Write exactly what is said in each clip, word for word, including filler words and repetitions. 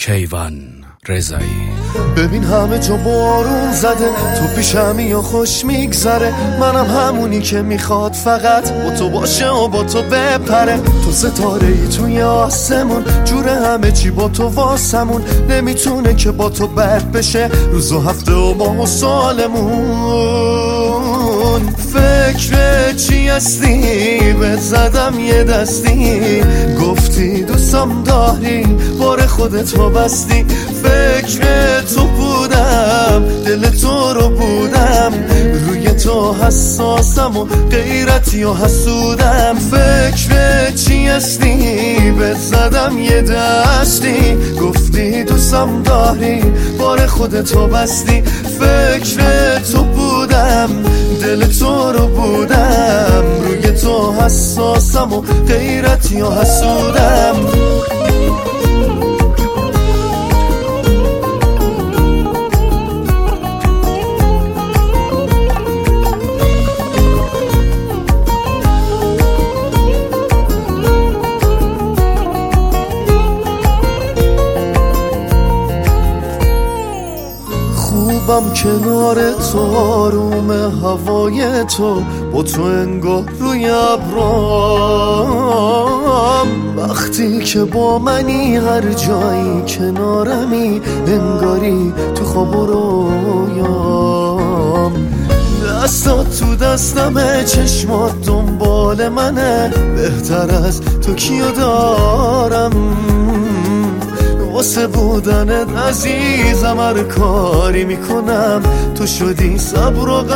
کیوان رضایی. ببین همه جا بارون زده، تو پیشمی یا خوش میگذره، منم همونی که میخواد فقط با تو باشه و با تو بپره. تو ستاره ای توی آسمون، جور همه چی با تو واسمون، نمیتونه که با تو بد بشه روز و هفته و ماه و سالمون. فکر چی هستی بهت زدم یه دستی، گفتی دوستم داری بار خودت رو بستی. فکر تو بودم، دل تو رو بودم، روی تو حساسم و غیرتی و حسودم. فکر چی هستی بهت زدم یه دستی، گفتی دوستم داری بار خودت رو بستی. فکر تو بودم، دل تو رو بودم، روی تو حساسم و غیرتی و حسودم. خوبم کنار تو، آروم هوای تو، با تو انگار روی ابرام. وقتی که با منی هر جایی کنارمی، انگاری تو خواب و رویام. دستات تو دستمه، چشمات دنبال منه، بهتر از تو کیو دارم. واسه بودنت عزیزم هر کاری میکنم، تو شدی صبر و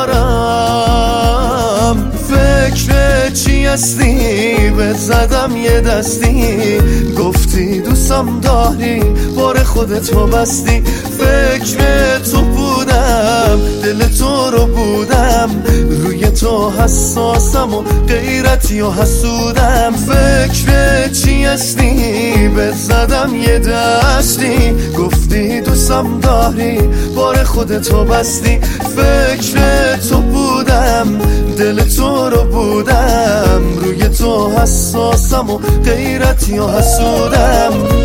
قرارم. فکر چی هستی بهت زدم یه دستی، گفتی دوستم داری بار خودت رو بستی. فکر تو بودم، دل تو رو بودم، روی تو حساسم و غیرتی و حسودم. فکر چی هستی بهت زدم یه دستی، گفتی دوستم داری بار خودت رو بستی. فکر تو بودم، دل تو رو بودم، روی تو حساسم و غیرتی و حسودم.